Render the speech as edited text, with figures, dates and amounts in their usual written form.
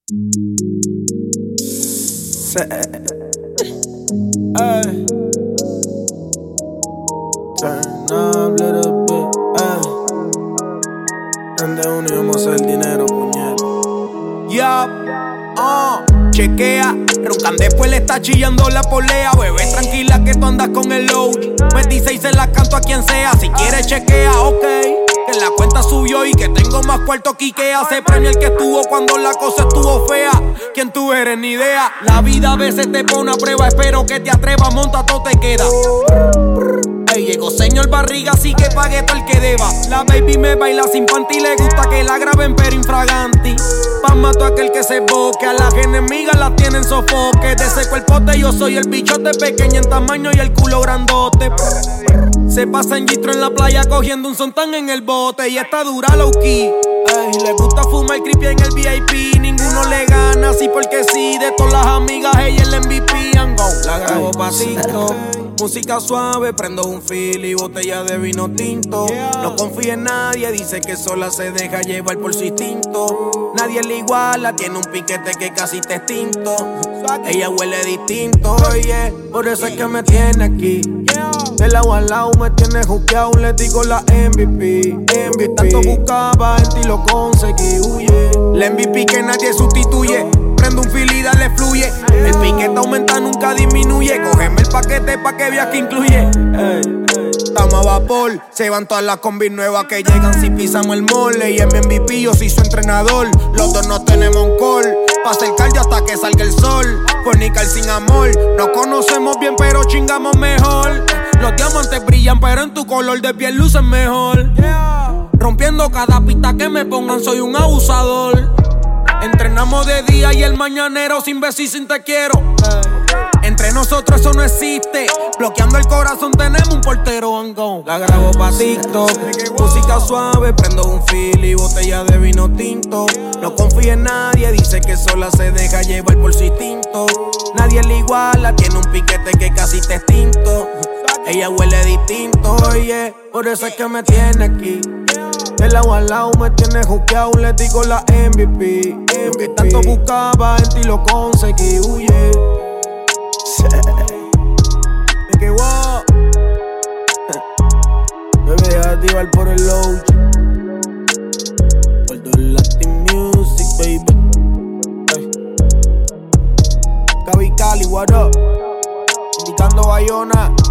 Ay. Turn up little bit, donde unimos el dinero, puñet. Chequea, roncan después le está chillando la polea. Bebé, tranquila que tú andas con el load. Me dice y se la canto a quien sea. Si quieres chequea, ok. Que la cuenta subió y que tengo más cuarto que Ikea. Se premia el que estuvo cuando la cosa estuvo fea. ¿Quién tú eres? Ni idea. La vida a veces te pone a prueba. Espero que te atrevas, monta, todo te queda. Ey, llegó señor barriga, así que pague todo el que deba. La baby me baila sin panty, le gusta que la graben pero infraganti. Pa' mato a aquel que se boque, a las enemigas las tienen sofoque. De ese cuerpote yo soy el bichote, pequeño en tamaño y el culo grandote. Se pasa en Gistro en la playa cogiendo un sontán en el bote y está dura low key. Ey, le gusta fumar creepy en el VIP, ninguno le gana así porque sí. De todas las amigas ella es el MVP and go. La grabo pa' TikTok, música suave, prendo un fil y botella de vino tinto. No confía en nadie, dice que sola se deja llevar por su instinto. Nadie le iguala, tiene un piquete que casi te extinto. Ella huele distinto, oye, por eso es que me tiene aquí. Del lado al lado me tiene juqueado, le digo la MVP. Tanto buscaba en ti lo conseguí, huye. La MVP que nadie sustituye. Prendo un fil y dale fluye. El piquete aumenta, nunca disminuye. Cógeme el paquete pa' que veas que incluye. Estamos a vapor, se van todas las combis nuevas que llegan si pisamos el mole. Y en mi MVP yo soy su entrenador. Los dos no tenemos un call, pasa el cardio hasta que salga el sol. Fornicar sin amor, nos conocemos bien pero chingamos mejor. Los diamantes brillan pero en tu color de piel lucen mejor. Rompiendo cada pista que me pongan, soy un abusador. Entrenamos de día y el mañanero sin beso y sin te quiero. Entre nosotros eso no existe. Bloqueando el corazón tenemos un portero and go. La grabo pa' TikTok, música suave, prendo un fil y botella de vino tinto. No confía en nadie, dice que sola se deja llevar por su instinto. Nadie le iguala, tiene un piquete que casi te extinto. Ella huele distinto, oye, por eso es que me tiene aquí. Del lado al lado me tiene juqueado, le digo la MVP. Que tanto buscaba en ti lo conseguí, huye. Me quedó. Me voy a activar por el load. Por todo el Latin music, baby. Cavi Cali, what up? Indicando Bayona.